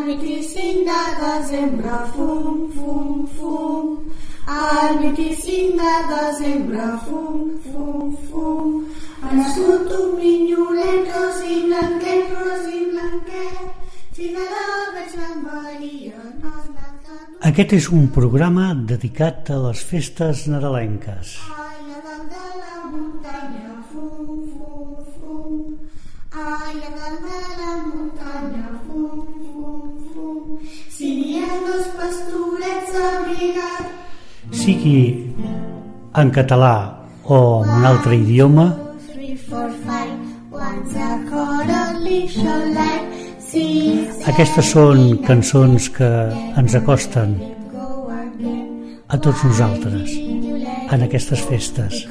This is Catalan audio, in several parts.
Al 25 de desembre, fum, fum, fum. Al 25 de desembre, fum, fum, fum. Ha nascut un minyolet, rosi blanquet, fina de veig l'envaria, no has anat. Aquest és un programa dedicat a les festes nadalenques. Ai, a dalt de la muntanya, fum, fum, fum. Ai, a dalt de la muntanya, fum, fum, fum. Si n'hi ha dos pastorets abrigats, Sigui en català o en un altre idioma, 3, 4, 5, one's a quarterly show-like. aquestes són cançons que ens acosten a tots nosaltres en aquestes festes.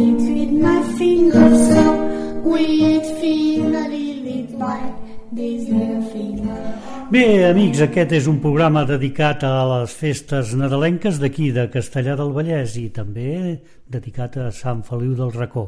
Bé, amics, aquest és un programa dedicat a les festes nadalenques d'aquí, de Castellar del Vallès, i també dedicat a Sant Feliu del Racó.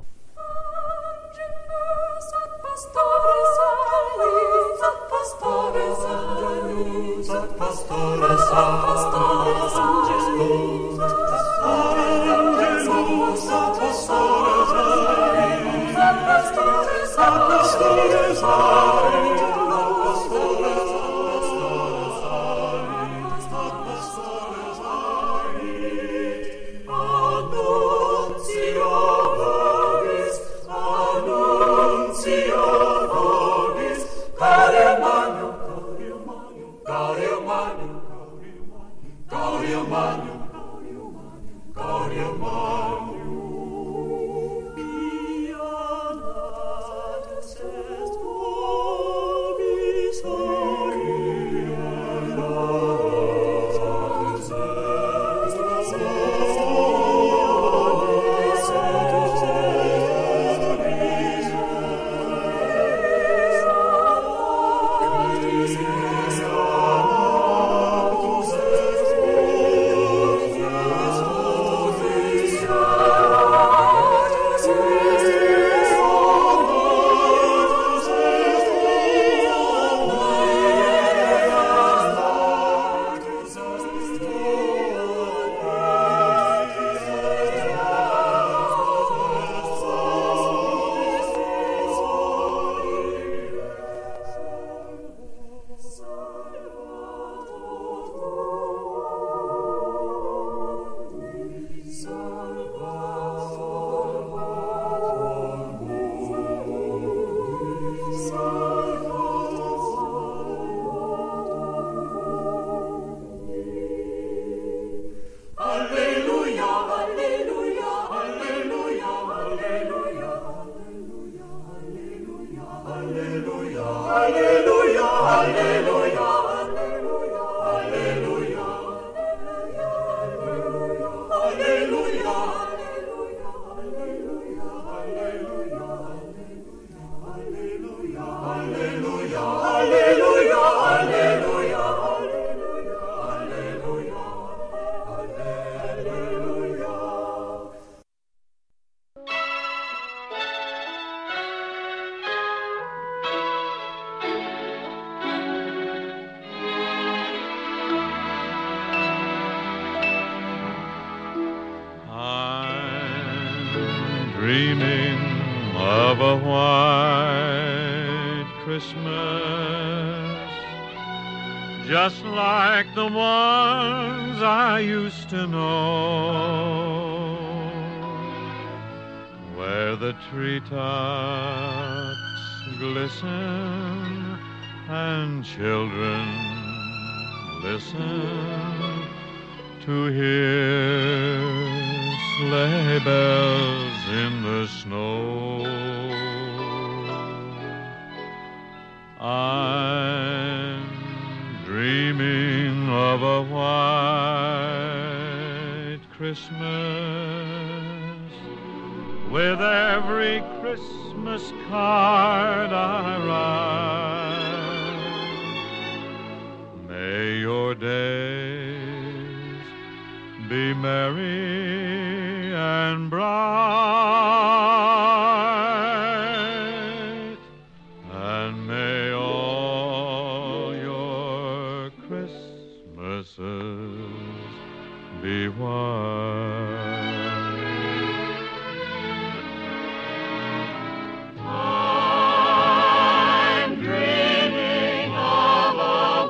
Dreaming of a white Christmas, just like the ones I used to know, where the treetops glisten and children listen to hear sleigh bells in the snow. I'm dreaming of a white Christmas, with every Christmas card I write. May your days be merry and bright, and may all your be white. I'm dreaming of a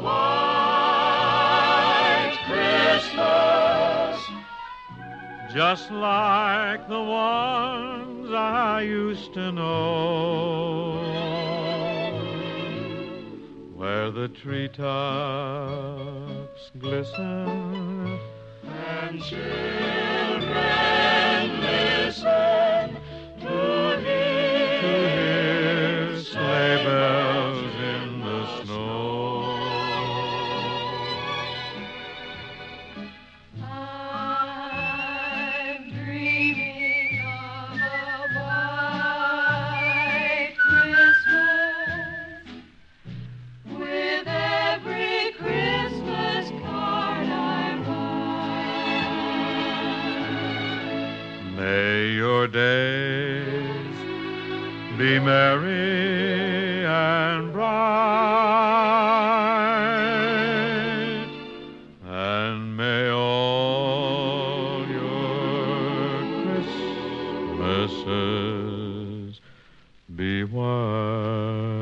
white Christmas, just like the ones I used to know, where the treetops glisten and children listen to hear sleigh bells in the snow. I'm dreaming of a white Christmas, with every Christmas card I write. May your days be merry and bright, and may all your Christmases be white.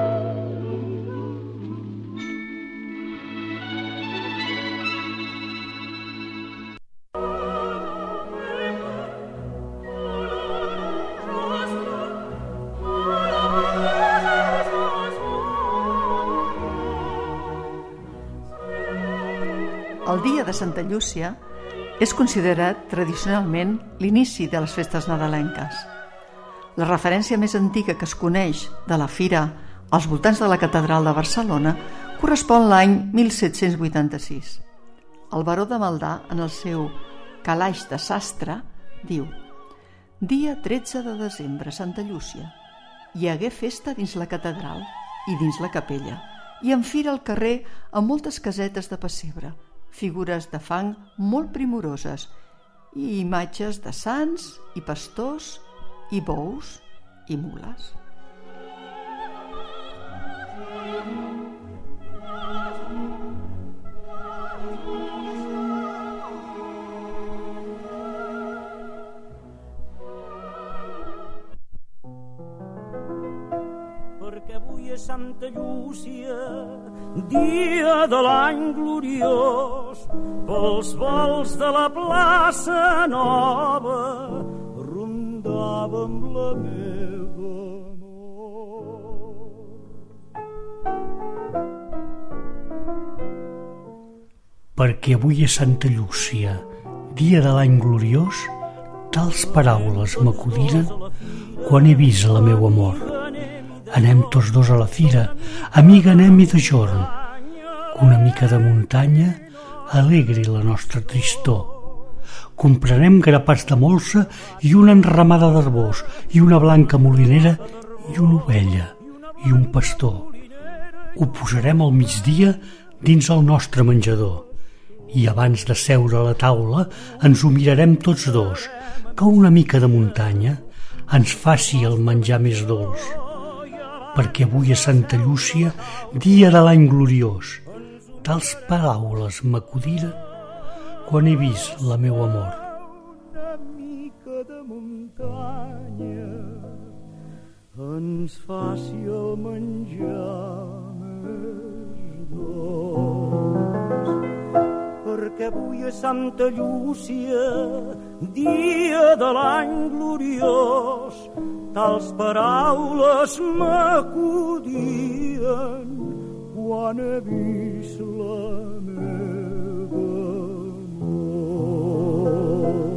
El dia de Santa Llúcia és considerat tradicionalment l'inici de les festes nadalenques. La referència més antiga que es coneix de la fira als voltants de la catedral de Barcelona correspon a l'any 1786. El baró de Maldà, en el seu Calaix de sastre, diu: dia 13 de desembre, Santa Llúcia, hi hagué festa dins la catedral i dins la capella, i en fira al carrer amb moltes casetes de pessebre, figures de fang molt primoroses i imatges de sants i pastors i bous i mules. Perquè avui és Santa Llúcia, dia de l'any gloriós, pels volts de la plaça nova rondava amb la meva amor. Perquè avui és Santa Llúcia, dia de l'any gloriós, tals paraules m'acudiren quan he vist la meu amor. Anem tots dos a la fira, amiga, anem-hi de jorn, que una mica de muntanya alegri la nostra tristor. Comprarem grapats de molsa i una enramada d'arbós, i una blanca molinera, i una ovella, i un pastor. Ho posarem al migdia dins el nostre menjador, i abans de seure a la taula ens ho mirarem tots dos, que una mica de muntanya ens faci el menjar més dolç. Perquè avui és Santa Llúcia, dia de l'any gloriós, tals paraules m'acudiren quan he vist la meu amor. Una mica de muntanya ens faci el menjar més dolç. Perquè avui és Santa Llúcia, dia de l'any gloriós, tals paraules m'acudien quan he vist la meva amor.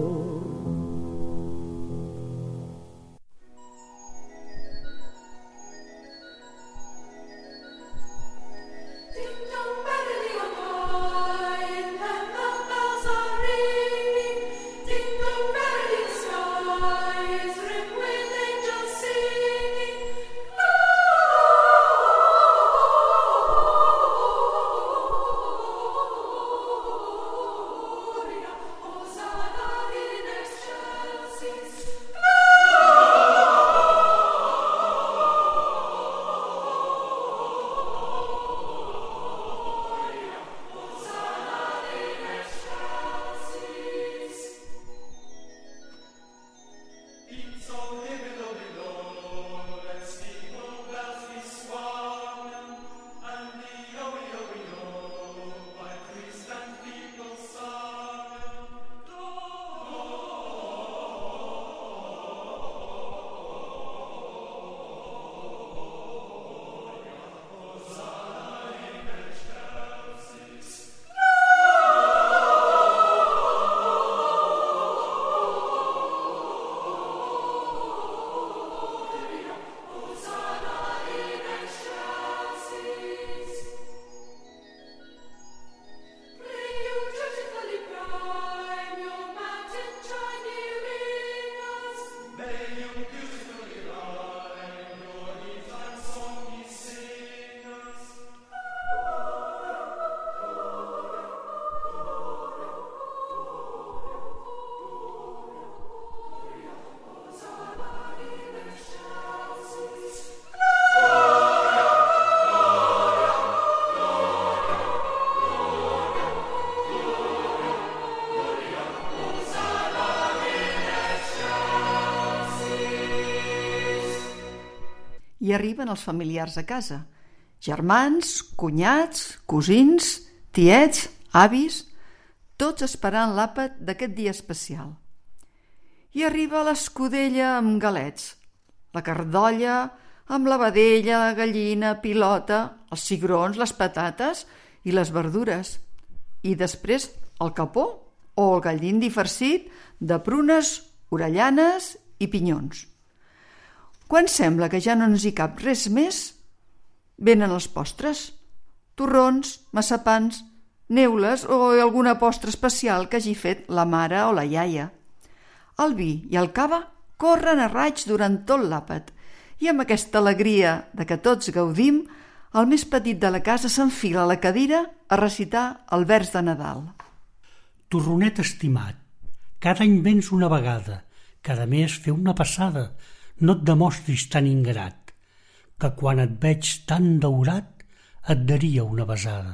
i arriben els familiars a casa. Germans, cunyats, cosins, tiets, avis, tots esperant l'àpat d'aquest dia especial. I arriba l'escudella amb galets, la cardolla amb la vedella, la gallina, pilota, els cigrons, les patates i les verdures. I després el capó o el gall d'indi farcit de prunes, orellanes i pinyons. Quan sembla que ja no ens hi cap res més, venen els postres, torrons, massapans, neules o alguna postre especial que hagi fet la mare o la iaia. El vi i el cava corren a raig durant tot l'àpat i amb aquesta alegria de que tots gaudim, el més petit de la casa s'enfila a la cadira a recitar el vers de Nadal. Torronet estimat, cada any vens una vegada, cada mes fer una passada, no et demostris tan ingrat, que quan et veig tan daurat et daria una besada.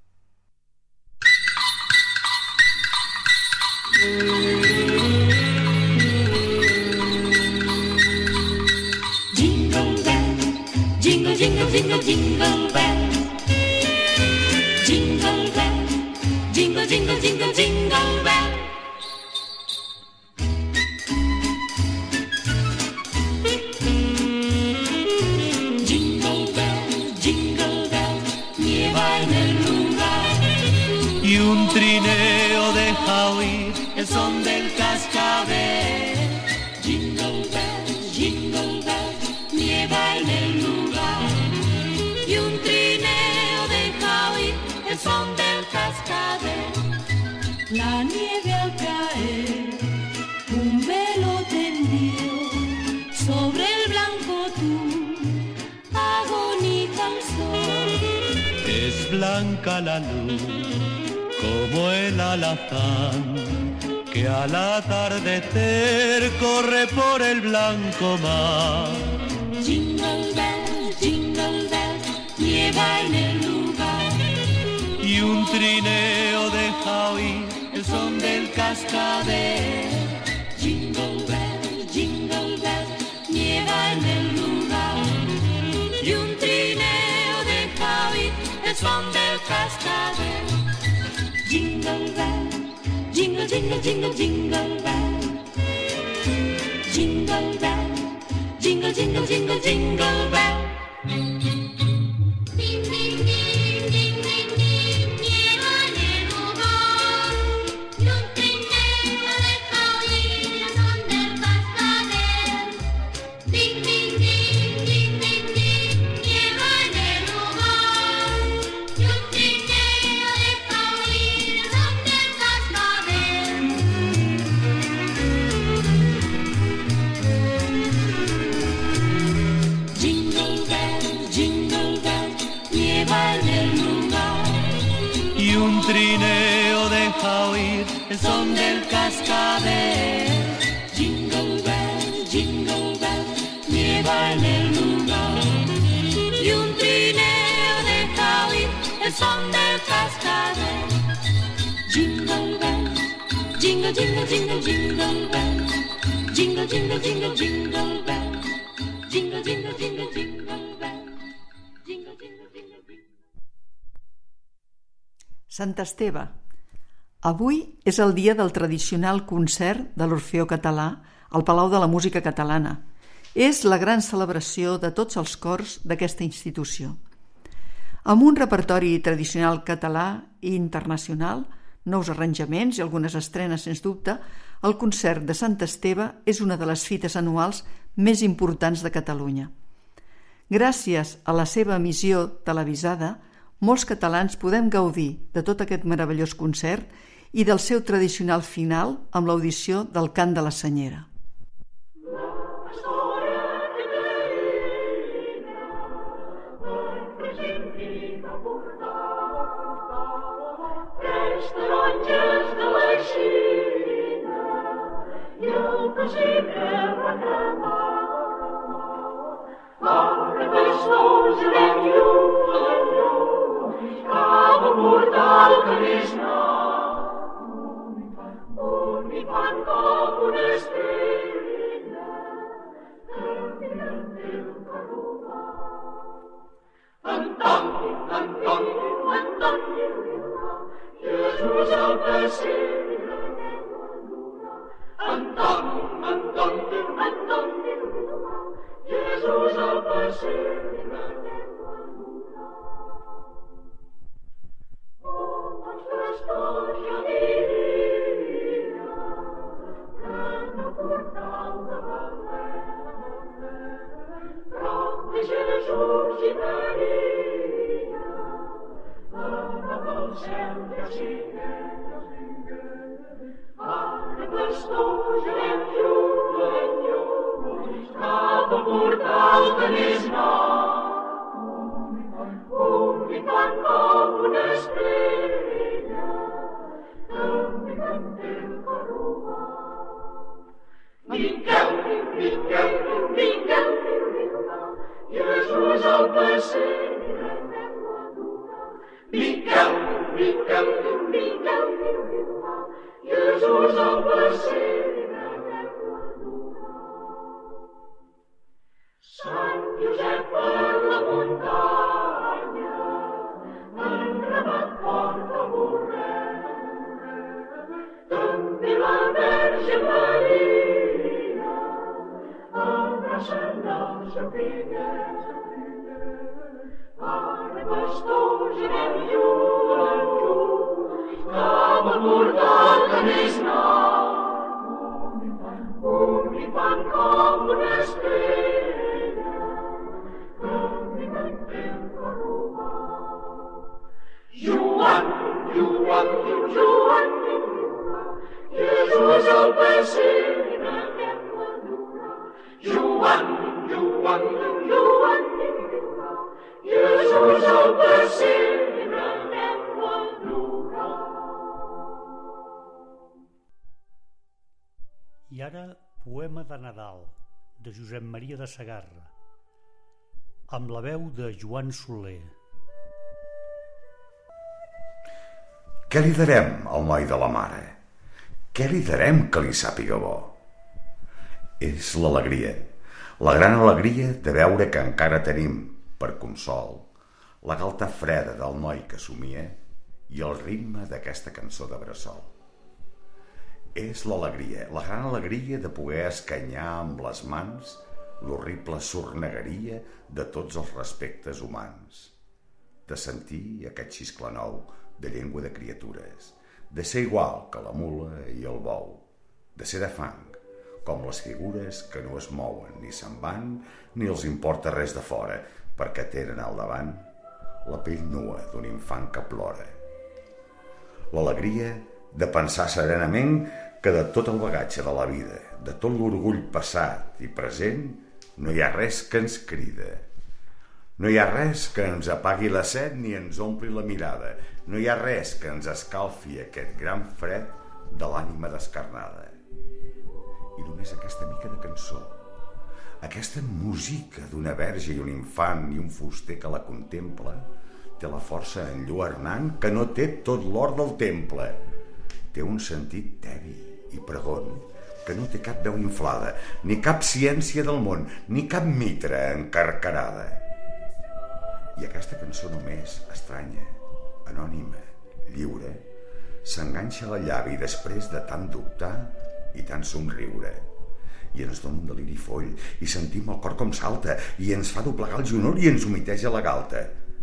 Jingle bell, jingle, jingle, jingle, jingle bell. Jingle bell, jingle, jingle, jingle, jingle bell. Jingle bell, nieva en el lugar. Y un trineo deja oír el son del cascabel. Jingle bell, nieva en el lugar. Y un trineo deja oír el son del cascabel. La nieve al caer, un velo tendido sobre el blanco tú, agoniza el sol. Es blanca la luz como el alazán que al atardecer corre por el blanco mar. Jingle bell, nieva en el lugar. Y un trineo deja oír el son del cascabel. Jingle bell, nieva en el lugar. Y un trineo deja oír el son del cascabel. Jingle bell, jingle, jingle, jingle, jingle bell. Jingle bell, jingle, jingle, jingle, jingle bell. Ding, ding, ding, ding, ding, ding, nieva en el lugar. Y un trineo deja oír el son del cascabel. Ding, ding, ding, ding, ding, ding, nieva en el lugar. Y un trineo deja oír el son del cascabel. Jingle bell, nieva en el lugar. Y un trineo deja oír el son del cascabel. Jingle bell, nieva en el lugar. Y un trineo deja oír el son del cascabel. Jingle bell, jingle, jingle, jingle, jingle bell. Jingle, jingle, jingle, jingle bell. Jingle, jingle, jingle, jingle bell. Jingle, jingle, jingle, jingle. Sant Esteve. Avui és el dia del tradicional concert de l'Orfeó Català al Palau de la Música Catalana. És la gran celebració de tots els cors d'aquesta institució. Amb un repertori tradicional català i internacional, nous arranjaments i algunes estrenes, sens dubte, el concert de Sant Esteve és una de les fites anuals més importants de Catalunya. Gràcies a la seva emissió televisada, molts catalans podem gaudir de tot aquest meravellós concert i del seu tradicional final amb l'audició del Cant de la Senyera. Un mi pan com un esprit I ara, poema de Nadal, de Josep Maria de Sagarra, amb la veu de Joan Soler. Què li darem al noi de la mare? Què li darem que li sàpiga bo? És l'alegria, la gran alegria de veure que encara tenim, per consol, la galta freda del noi que somia i el ritme d'aquesta cançó de bressol. És l'alegria, la gran alegria de poder escanyar amb les mans l'horrible sornegueria de tots els respectes humans, de sentir aquest xiscle nou de llengua de criatures, de ser igual que la mula i el bou, de ser de fang, com les figures que no es mouen ni se'n van ni els importa res de fora, perquè tenen al davant la pell nua d'un infant que plora. L'alegria de pensar serenament que de tot el bagatge de la vida, de tot l'orgull passat i present, no hi ha res que ens crida. No hi ha res que ens apagui la set ni ens ompli la mirada. No hi ha res que ens escalfi aquest gran fred de l'ànima descarnada. I només aquesta mica de cançó, aquesta música d'una verge i un infant i un fuster que la contempla, té la força enlluernant que no té tot l'or del temple. Té un sentit tebi i pregon que no té cap veu inflada, ni cap ciència del món, ni cap mitra encarcarada. I aquesta cançó només, estranya, anònima, lliure, s'enganxa al llavi després de tant dubtar i tant somriure. I ens dona un deliri foll, i sentim el cor com salta, i ens fa doblegar el genoll i ens humiteja la galta.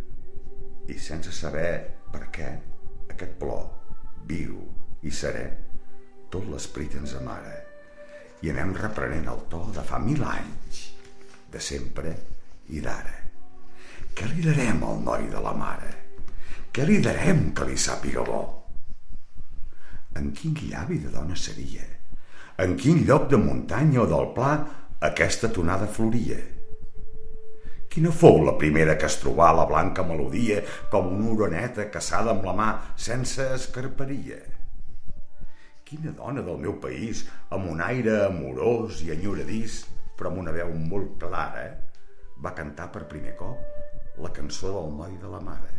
I sense saber per què, aquest plor, viu i serè, tot l'esperit ens amara, i anem reprenent el to de fa 1000 anys, de sempre i d'ara. Què li darem al noi de la mare? Què li darem que li sàpiga bo? En quin llavi de dona seria? En quin lloc de muntanya o del pla aquesta tonada floria? Quina fou la primera que es trobà la blanca melodia com una oroneta caçada amb la mà sense escarperia? Quina dona del meu país, amb un aire amorós i enyoradís, però amb una veu molt clara, va cantar per primer cop la cançó del noi de la mare?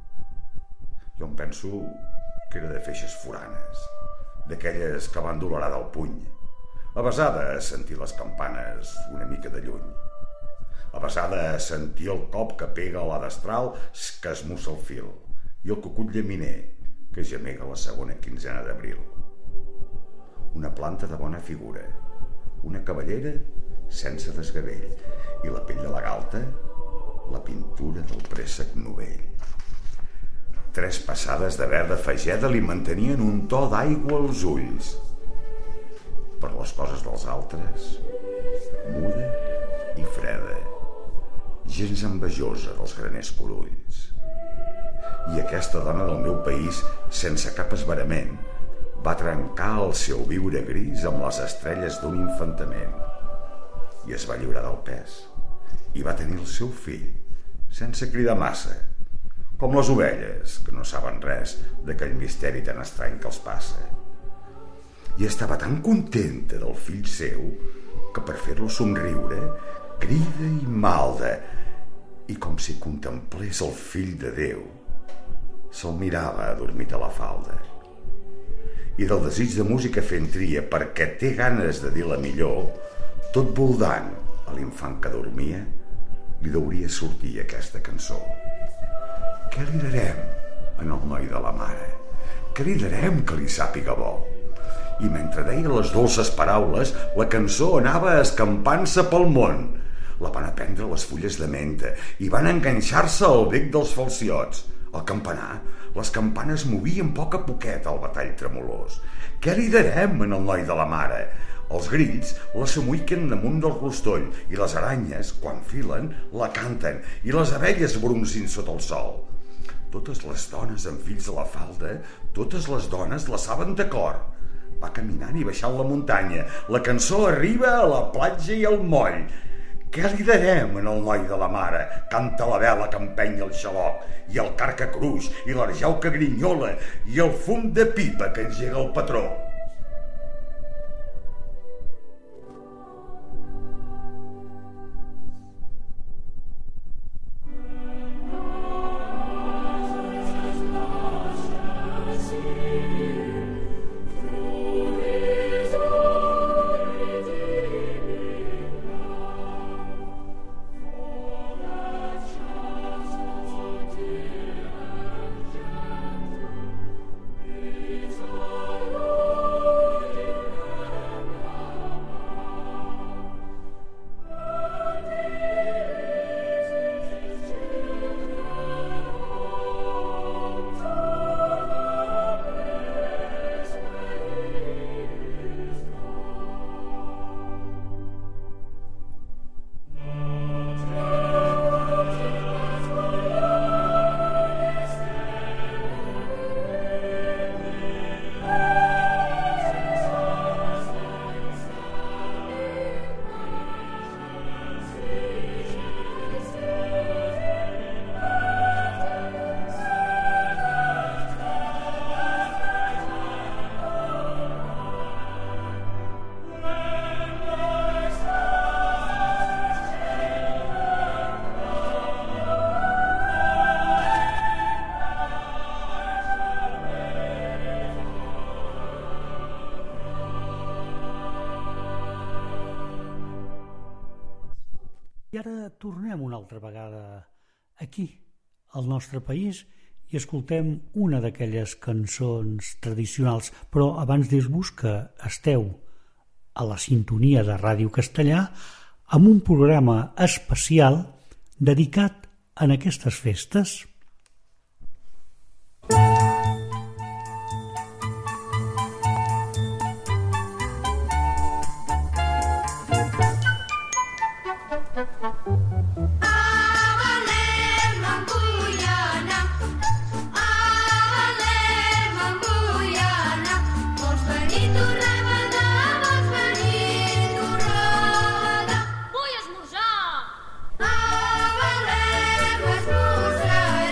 Jo em penso que era de feixes foranes, d'aquelles que van dolerar del puny, avesada a sentir les campanes una mica de lluny, avesada a sentir el cop que pega a la destral que esmussa el fil, i el cucut llaminer, que gemega la segona quinzena d'abril. Una planta de bona figura, una cavallera sense desgavell i la pell de la galta, la pintura del préssec novell. 3 passades de verda fageda li mantenien un to d'aigua als ulls. Per les coses dels altres, muda i freda, gens envejosa dels graners corulls. I aquesta dona del meu país, sense cap esverament, va trencar el seu viure gris amb les estrelles d'un infantament i es va lliurar del pes i va tenir el seu fill, sense cridar massa, com les ovelles, que no saben res d'aquell misteri tan estrany que els passa. I estava tan contenta del fill seu que per fer-lo somriure crida i malda i com si contemplés el fill de Déu se'l mirava adormit a la falda. I del desig de música fent tria perquè té ganes de dir la millor, tot voldant a l'infant que dormia li deuria sortir aquesta cançó. Què li darem en el noi de la mare? Què li darem que li sàpiga bo? I mentre deia les dolces paraules, la cançó anava escampant-se pel món. La van aprendre les fulles de menta i van enganxar-se al bec dels falciots. Al campanar, les campanes movien poc a poquet al batall tremolós. Què li darem en el noi de la mare? Els grills la s'amuiquen damunt del rostoll i les aranyes, quan filen, la canten i les abelles bronzin sota el sol. Totes les dones amb fills a la falda, totes les dones la saben de cor. Va caminant i baixant la muntanya. La cançó arriba a la platja i al moll. Què li darem en el noi de la mare? Canta la vela que empeny el xaloc, i el car que cruix, i l'arjau que grinyola, i el fum de pipa que engega el patró. I ara tornem una altra vegada aquí, al nostre país, i escoltem una d'aquelles cançons tradicionals, però abans dir-vos que esteu a la sintonia de Ràdio Castellà amb un programa especial dedicat a aquestes festes. Esmorzar!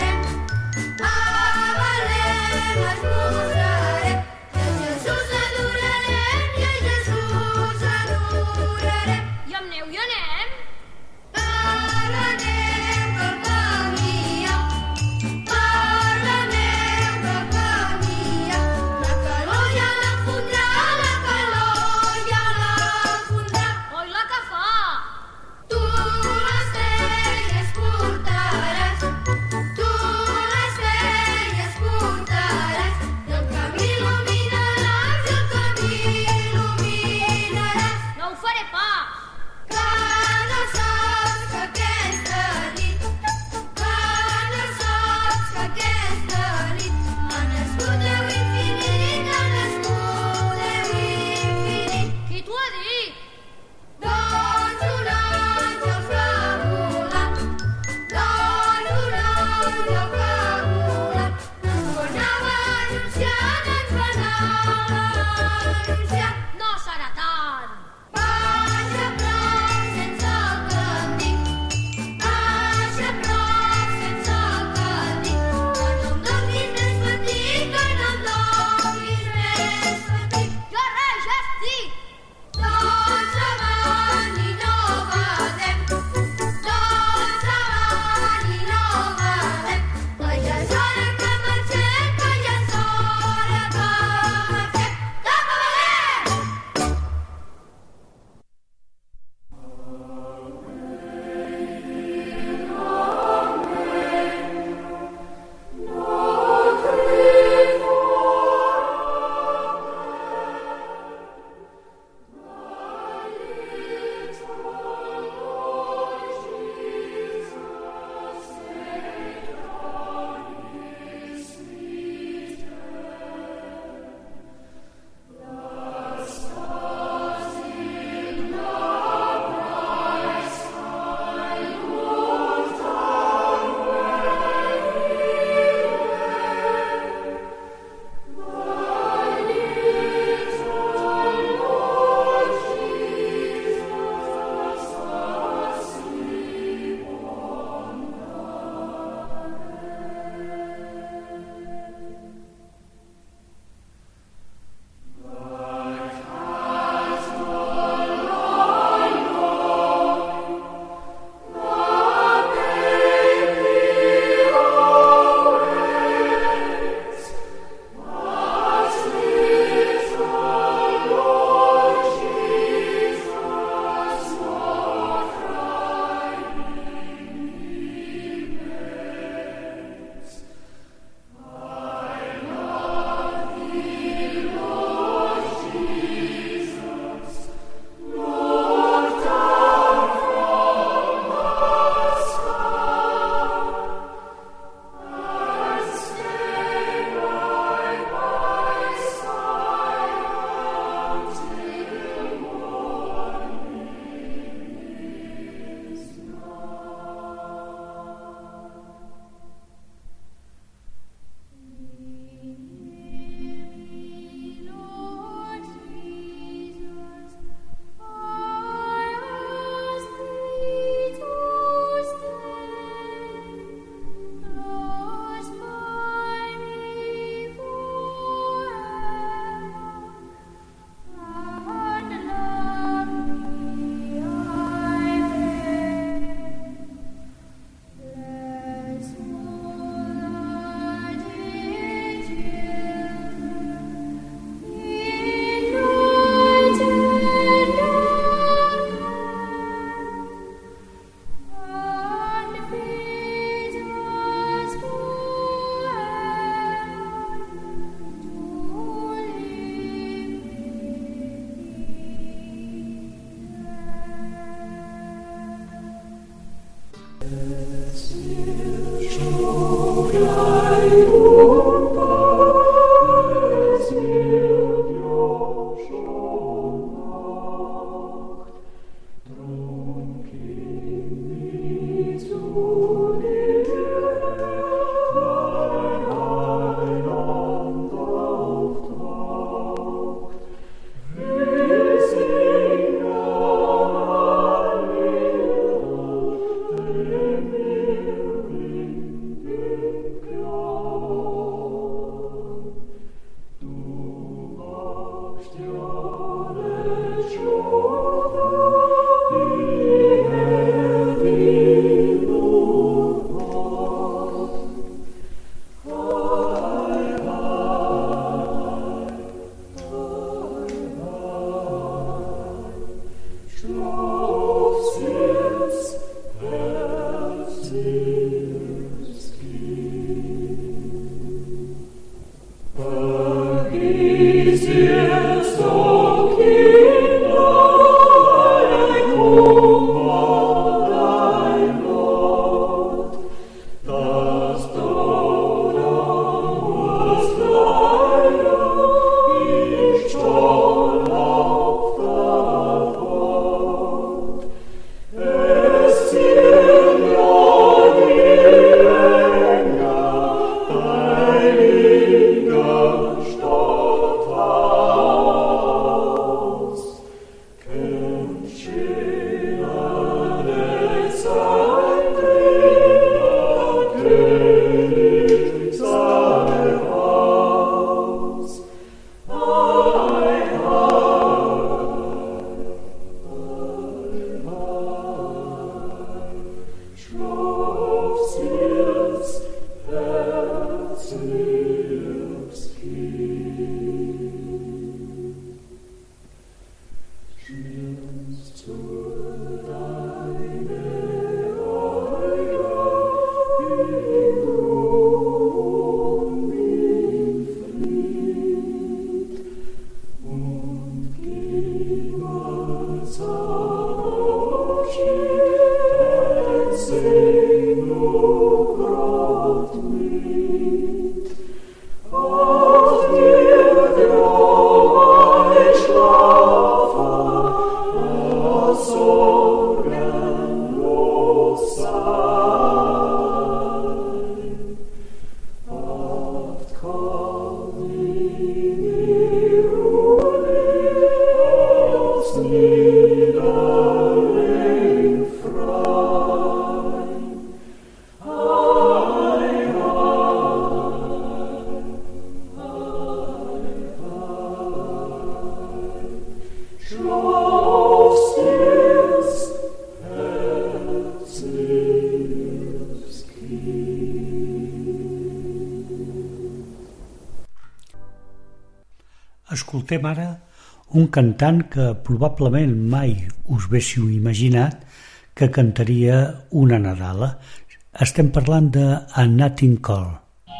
Escoltem ara un cantant que probablement mai us haguéssiu imaginat que cantaria una Nadala. Estem parlant de A Nat King Cole.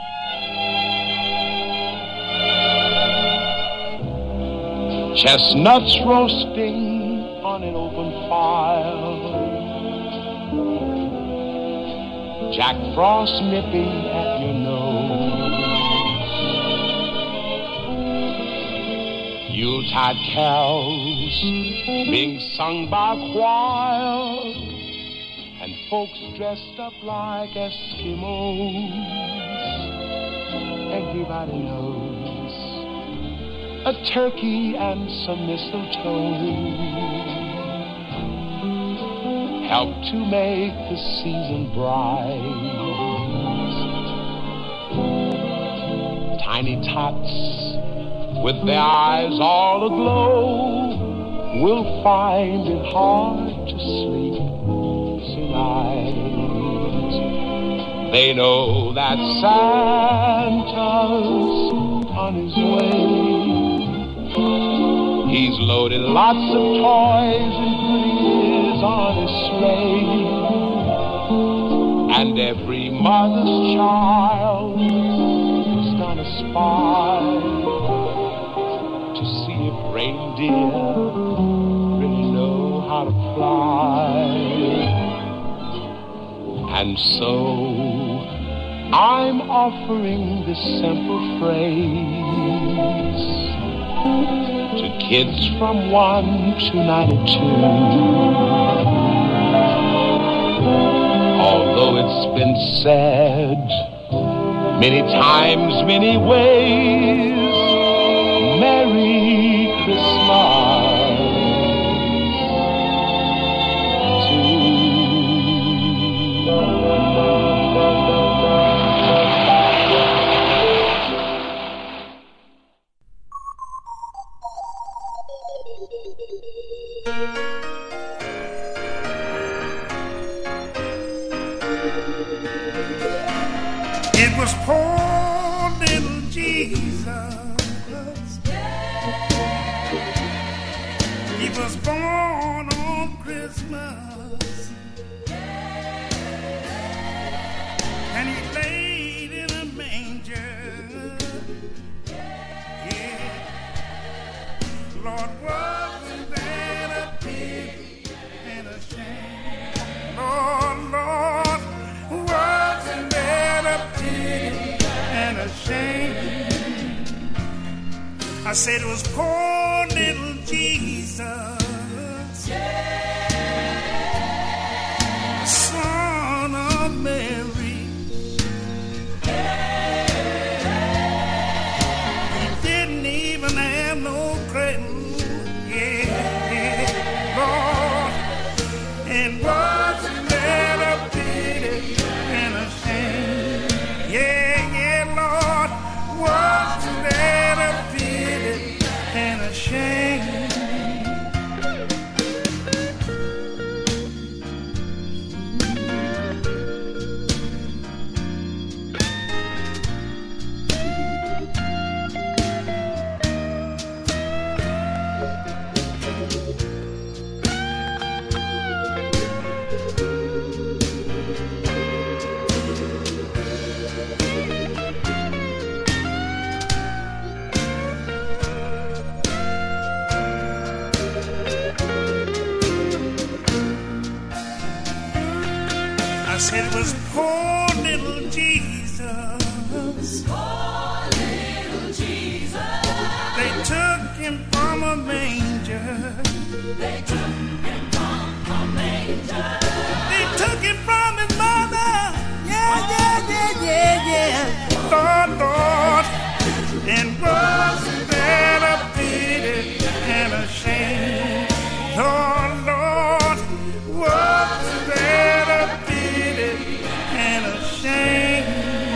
Chestnuts roasting on an open fire, Jack Frost nipping at your nose, Yuletide carols being sung by a choir, and folks dressed up like Eskimos. Everybody knows a turkey and some mistletoe help to make the season bright. Tiny tots with their eyes all aglow will find it hard to sleep tonight. They know that Santa's on his way. He's loaded lots of toys and goodies on his sleigh, and every mother's child is gonna spy to see if reindeer really know how to fly. And so I'm offering this simple phrase to kids from 1 to 92. Although it's been said many times, many ways, Merry Christmas to you. It was poor little Jesus. He was born on Christmas, and he laid in a manger. Yeah. I said it was poor little Jesus, son of Mary. He didn't even have no cradle, Lord, and wasn't that a pity and a shame? Lord, wasn't that a pity and a shame? I said it was poor little Jesus. Poor little Jesus. They took him from a manger. They took him from a manger. They took him from his mother. Yeah. Lord. And wasn't that a pity and a shame? Lord, wasn't that a pity and a shame?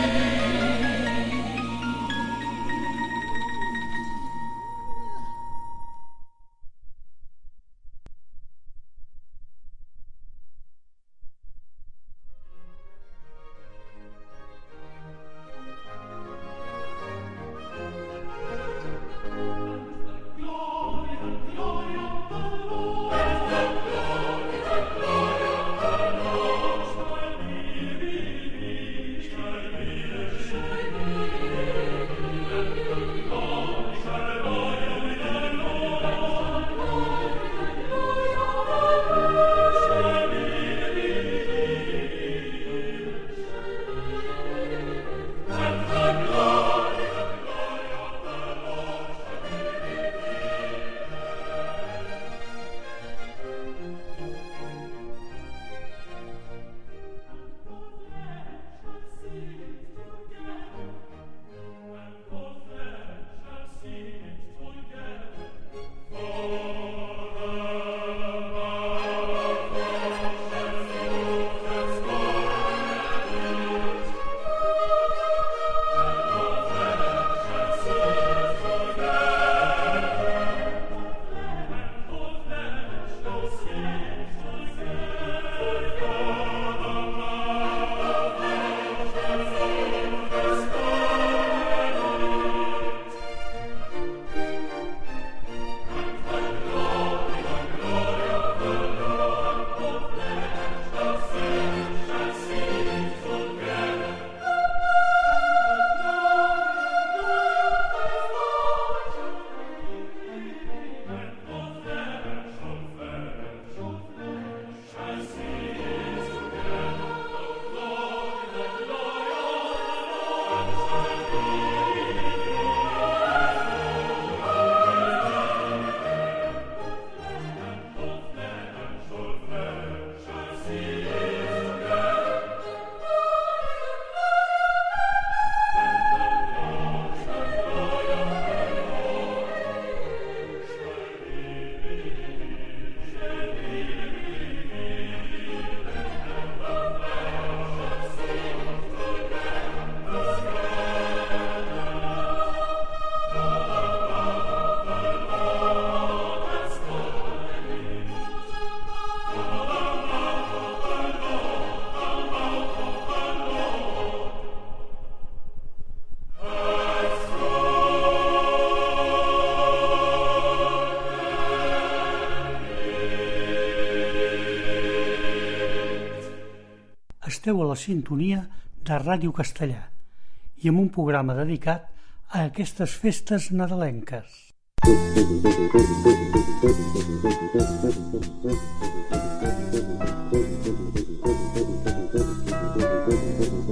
Esteu a la sintonia de Ràdio Castellà i amb un programa dedicat a aquestes festes nadalenques.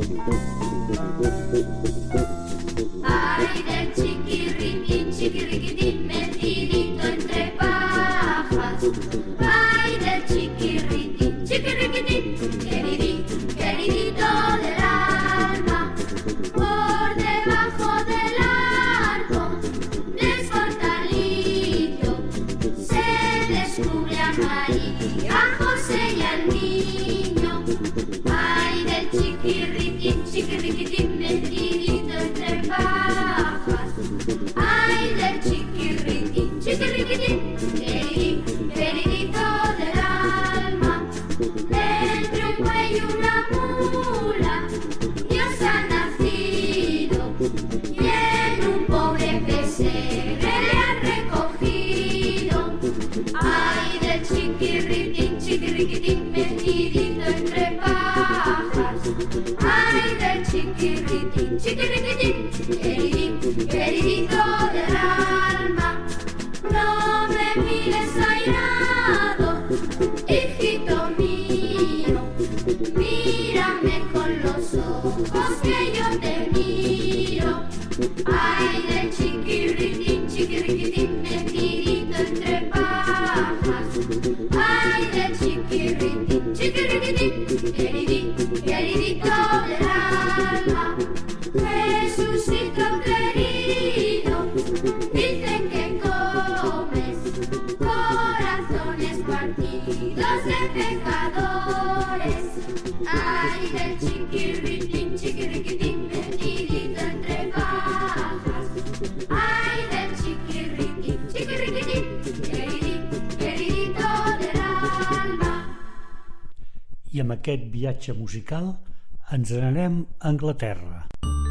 Haide, chiquiriqui, chiquiriqui, queridito del alma, no me mires airado, hijito mío, mírame con los ojos que yo te miro. Ay, del chiquiriquitín, metidito entre pajas. Ay, del chiquiriquitín, queridito del alma. Jesucito querido, dicen que comes corazones partidos de pecadores. Ay, del chiquiriquitín, metidito entre pajas. Ay, del chiquiriquitín, queridito del alma. I amb aquest viatge musical ens n'anem a Anglaterra.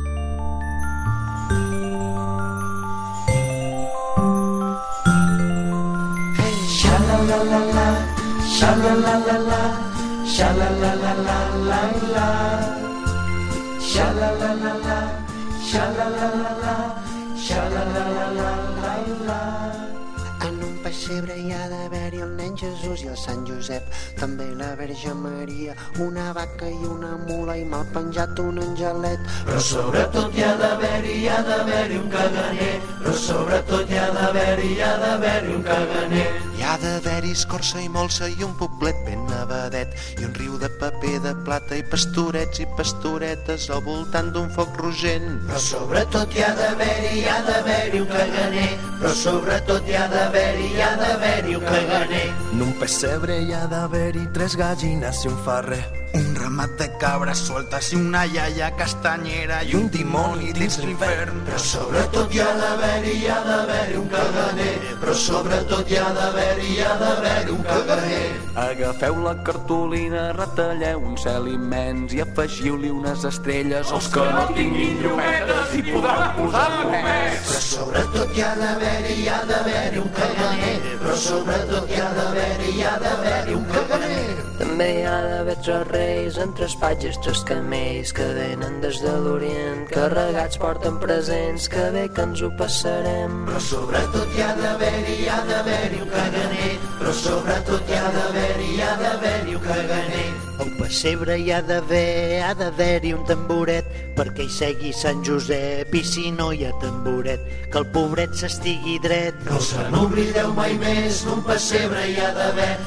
Sha-la-la-la-la, sha-la-la-la-la, sha-la-la-la-la-la-la, sha-la-la-la-la, sha-la-la-la-la, sha-la-la-la-la-la-la. En un pessebre hi ha d'haver-hi el nen Jesús i el Sant Josep, també la Verge Maria, una vaca i una mula i mal penjat un angelet. Però sobretot hi ha d'haver-hi un caganer, però sobretot hi ha d'haver-hi un caganer. Hi ha d'haver-hi escorça i molsa i un poblet ben nevadet i un riu de paper de plata i pastorets i pastoretes al voltant d'un foc rogent. Però sobretot hi ha d'haver-hi un caganer, però sobretot hi ha d'haver-hi un caganer. En un pessebre hi ha d'haver-hi 3 gallines i un ferrer, un ramat de cabres sueltes i una iaia castanyera i un dimoni dins l'infern. Però sobretot hi ha d'haver-hi un caganer, però sobretot hi ha d'haver-hi un caganer. Agafeu la cartolina, retalleu un cel immens i afegiu-li unes estrelles. Els que no tinguin llumetes hi podran posar només. Però sobretot hi ha d'haver-hi un caganer, però sobretot hi ha d'haver-hi un caganer. També hi ha d'haver 3 reis en 3 patges, 3 camells que venen des de l'Orient, carregats porten presents, que bé que ens ho passarem. Però sobretot hi ha d'haver-hi un caganer, però sobretot hi ha d'haver-hi un caganer. Al pessebre hi ha d'haver-hi un tamboret perquè hi segui Sant Josep, i si no hi ha tamboret que el pobret s'estigui dret. No se n'oblideu mai més, d'un pessebre hi ha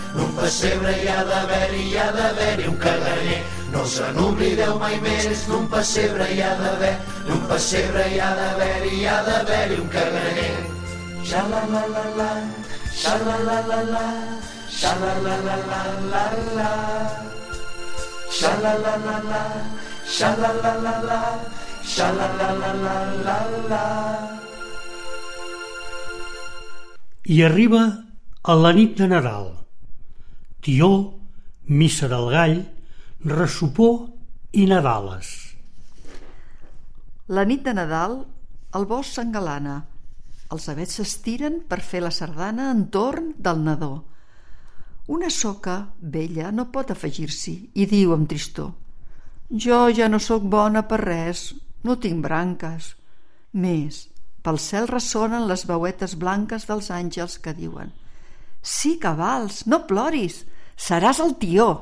d'haver-hi un caganer. No se n'oblideu mai més, d'un pessebre hi ha d'haver-hi un caganer. Sha-la-la-la-la, sha-la-la-la-la, sha-la-la-la-la-la-la, sha-la-la-la-la, sha-la-la-la-la, sha-la-la-la-la-la-la. I arriba a la nit de Nadal. Tió, missa del gall, ressopor i Nadales. La nit de Nadal, el bosc s'engalana. Els avets s'estiren per fer la sardana entorn del nadó. Una soca vella no pot afegir-s'hi i diu amb tristor: jo ja no sóc bona per res, no tinc branques. Més, pel cel ressonen les veuetes blanques dels àngels que diuen: sí, cabals, no ploris, seràs el tió.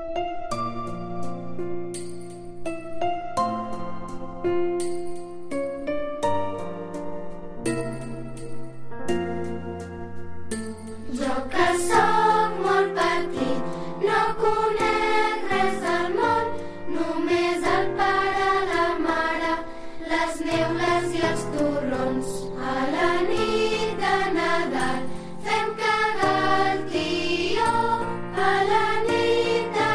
Jo que sóc molt petit, no conec res del món, només el pare, la mare, les neules i els torrons. A la nit de Nadal fem cagar el tió, a la nit de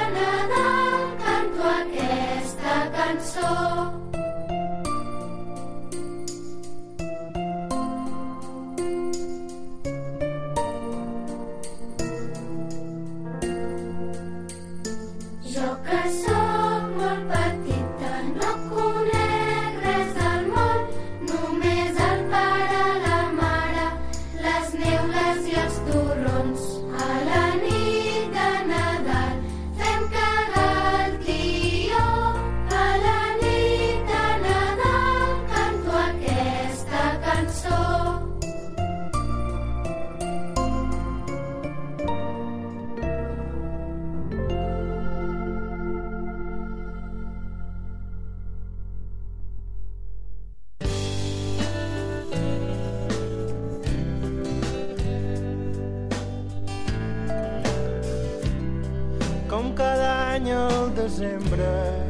any al desembre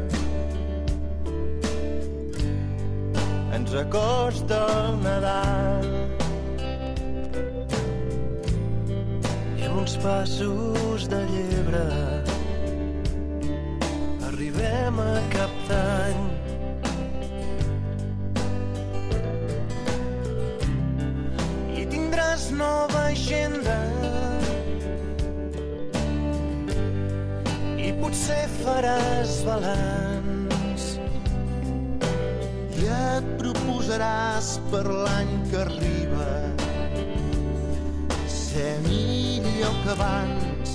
ens acosta el Nadal i amb uns passos de llebre arribem a Cap d'Any. I tindràs nova agenda i potser faràs balanç i et proposaràs per l'any que arriba ser millor que abans.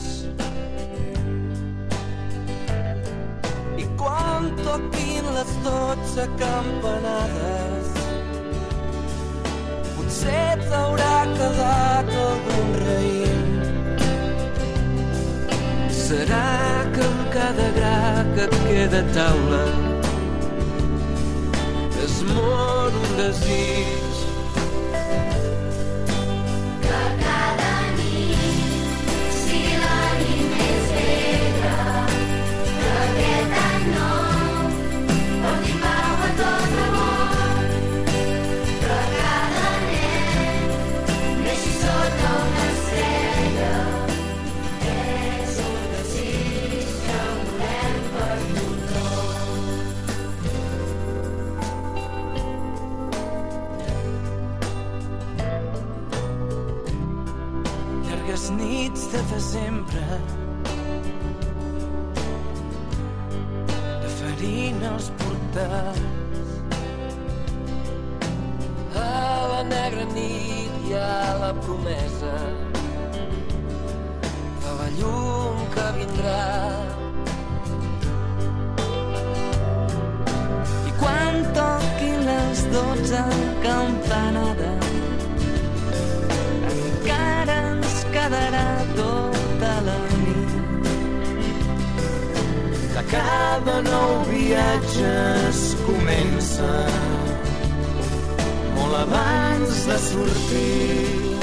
I quan toquin les 12 campanades potser t'haurà quedat algun raïm. Serà que amb cada gra que et queda a taula es mor un desig. Que cada nit sigui la nit més bella, que aquest any nou porti pau a tot el món, que cada nen neixi sota una estrella. Nits de desembre de farina als portals, a la negra nit hi ha la promesa de la llum que vindrà. I quan toquin les 12 campanades encara ens quedarà tota la nit. Que cada nou viatge es comença molt abans de sortir.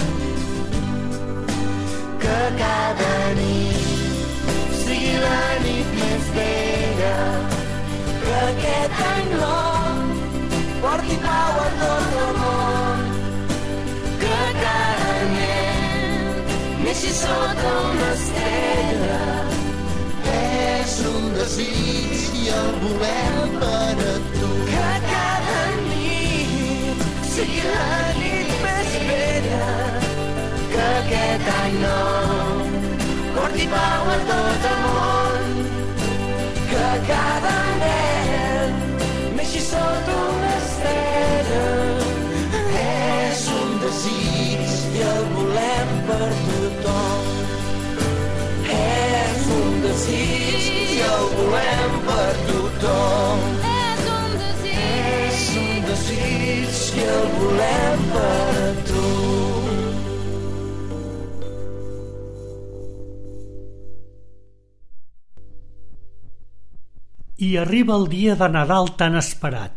Que cada nit sigui la nit més bella, que aquest any nou porti pau a tot el món, que cada nen neixi sota una estrella. És un desig i el volem per a tu. Que cada nit sigui la nit més bella, que aquest any nou porti pau a tot el món, que cada nen neixi sota una estrella. És un desig i el volem per tothom. És un desig i el volem per tothom. És un desig i el volem per tu. I arriba el dia de Nadal tan esperat.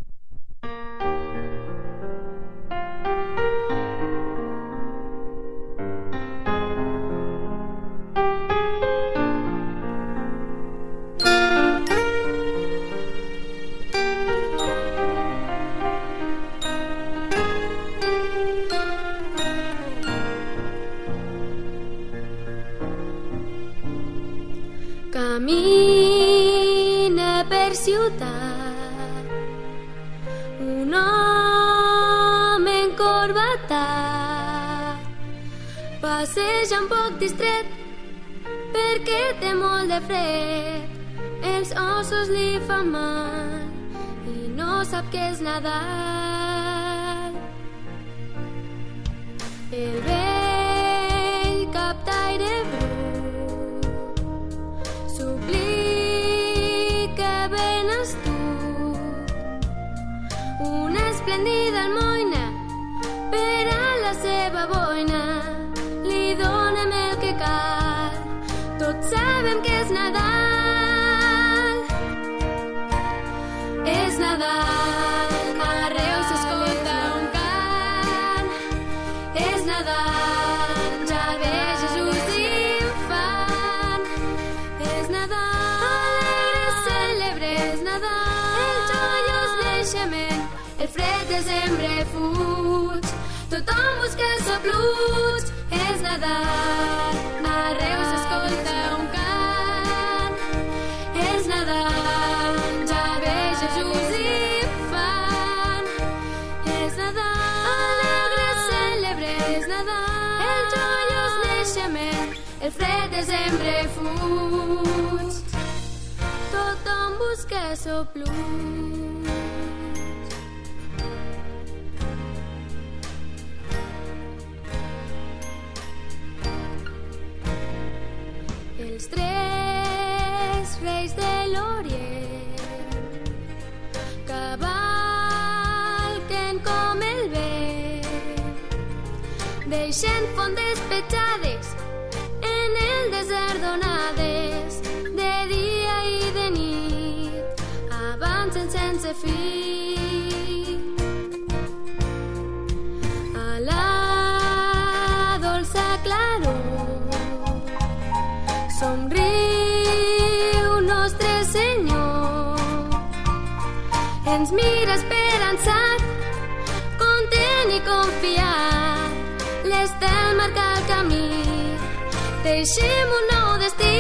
Camina per ciutat un home encorbatat, passeja un poc distret perquè té molt de fred, els ossos li fan mal i no sap què és Nadal. El vell captaire brut suplica ben astut una esplèndida almoina per a la seva boina, li donem el que cal, tots sabem que és Nadal. És Nadal, arreu s'escolta un cant, és Nadal, ja ve Jesús infant, és Nadal. desembre fuig, tothom busca sopluig, és Nadal, arreu s'escolta un cant, és Nadal, ja ve Jesús infant, és Nadal, alegre celebre, és Nadal, el joiós naixement, el fred desembre fuig, tothom busca sopluig. Els tres reis de l'Orient cavalquen com el vent, deixen fondes petjades en el desert donades de dia i de nit, avancen sense fi. A la dolça claror somriu nostre Senyor, ens mira esperançat, content i confiat, l'estel marca el camí, deixem un nou destí.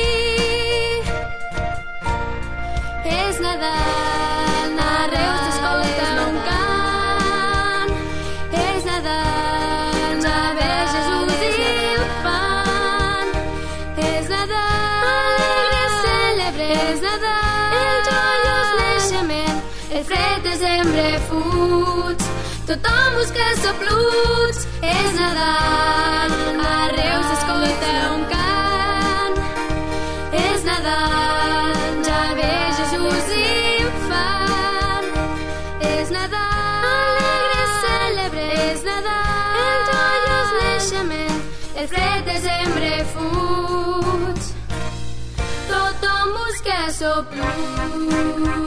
És Nadal, arreu s'escolta un cant, és Nadal, ja ve Jesús infant, és Nadal, alegre celebre, és Nadal, el joiós naixement, el fred desembre fuig, tothom busca sopluig, és Nadal, arreu s'escolta un cant, és Nadal, ja ve Jesús infant, és Nadal, alegre celebre, és Nadal, el joiós naixement, el fred desembre fuig, tothom busca sopluig.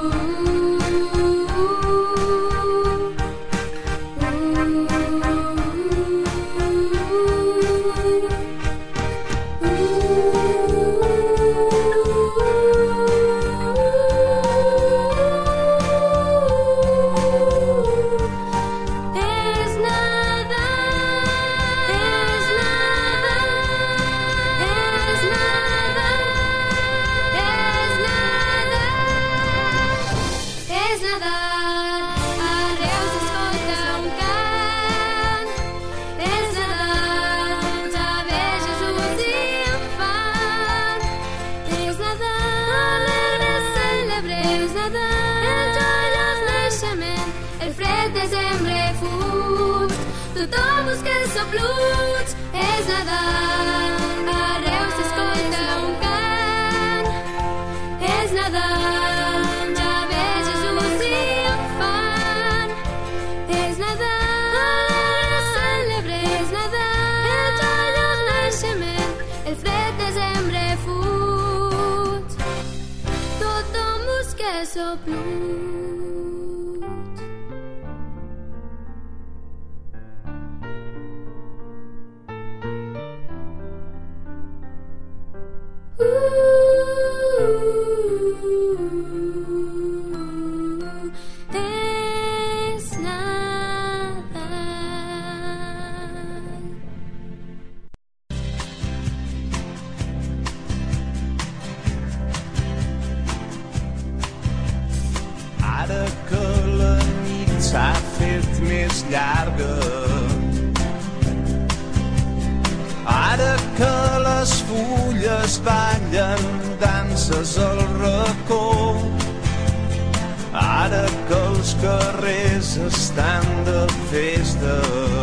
Tothom busca sopluig, és Nadal, arreu s'escolta un cant, és Nadal, ja ve Jesús infant, és Nadal, alegre celebre, és Nadal, el joiós naixement, el fred desembre fuig, tothom busca sopluig. És Nadal. Ara que la nit s'ha fet més llarga, ara que les fulles ballen danses al racó, ara que els carrers estan de festa,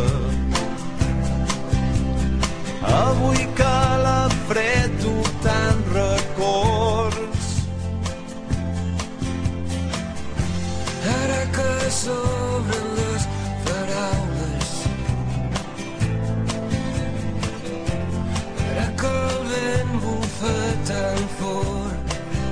avui que la fred tu te'n records, ara que s'obren les paraules, ara que el vent bufa tan fort,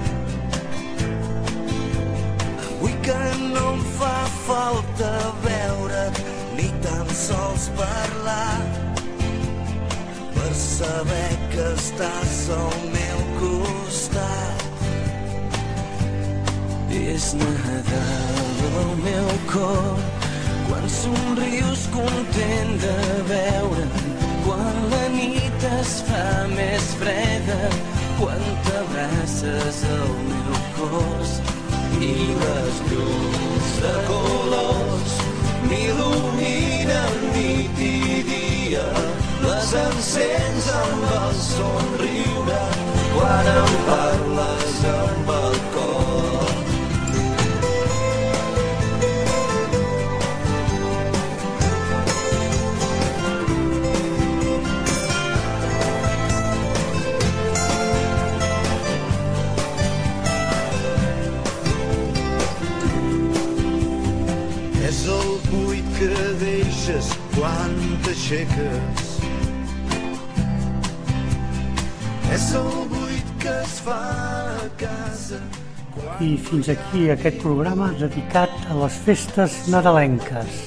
avui que no em fa falta veure't ni tan sols parlar, per saber que estàs al meu costat. És Nadal al meu cor, quan somrius content de veure'm, quan la nit es fa més freda, quan t'abraces al meu cos i les llums de colors m'il·luminen nit i dia, les encens amb el somriure quan em parles amb el cor. És el buit que deixes quan t'aixeques. És el buit que es fa a casa. I fins aquí aquest programa dedicat a les festes nadalenques.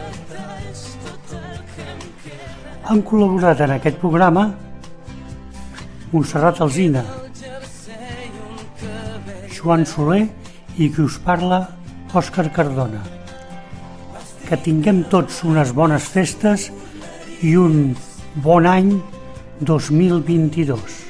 Han col·laborat en aquest programa Montserrat Alsina, Joan Soler i qui us parla, Òscar Cardona. Que tinguem tots unes bones festes i un bon any 2022.